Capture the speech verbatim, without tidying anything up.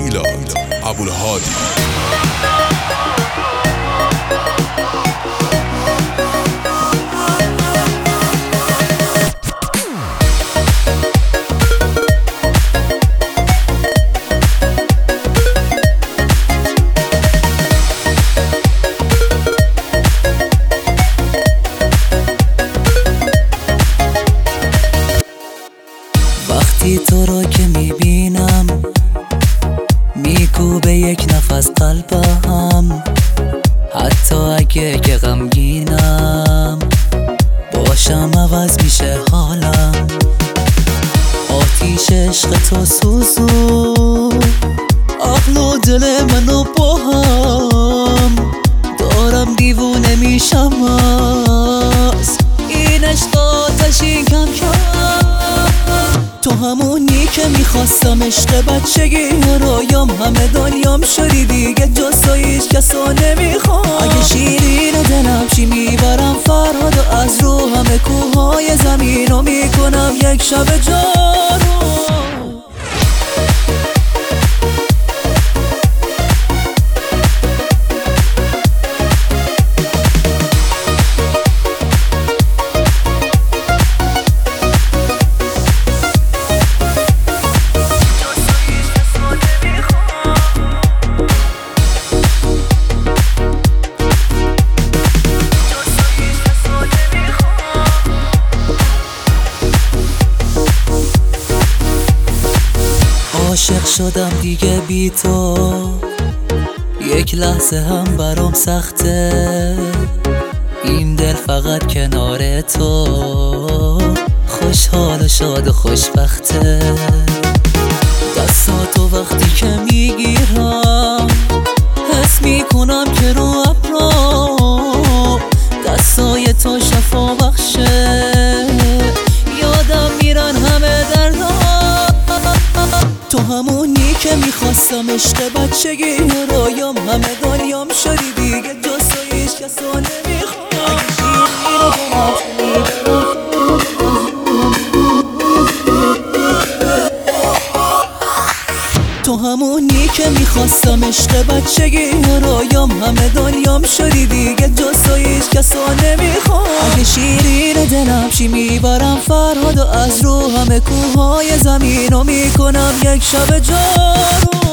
میلاد ابوالهادی. وقتی تو رو که میبینم میکوبه یک نفس قلبم، حتی اگه که غمگینم باشم عوض میشه حالم. آتیش عشق تو سوزو عقل و دل منو با هم، دارم دیوونه میشم از این عشق آتشی کم کم. تو همونی که میخواستم، عشق بچگی رویام، همه دنیام شدی دیگه، جز تو هیچ کسو نمیخوام. اگه شیرین دلم چی میبرم فرهاد و از رو همه کوههای زمینو میکنم یک شب جارو. عاشق شدم دیگه بی تو، یک لحظه هم برام سخته، این دل فقط کنار تو خوشحال و شاد و خوشبخته. دستاتو وقتی که میگیرم حس میکنم که رو ابرام، دستای تو شفا بخشه، یادم میرن همه دردام. تو همونی که میخواستم، عشق بچگی رویام، همه دنیام شدی دیگه، جز تو هیچ کسو نمیخوام. تو همونی که میخواستم، عشق بچگی رویام، همه دنیام شدی دیگه، جز تو هیچ کسو نمیخوام. اگه شیرین دلم چی میبرم فرهاد و از رو همه کوههای زمینو میکنم یک شب جارو.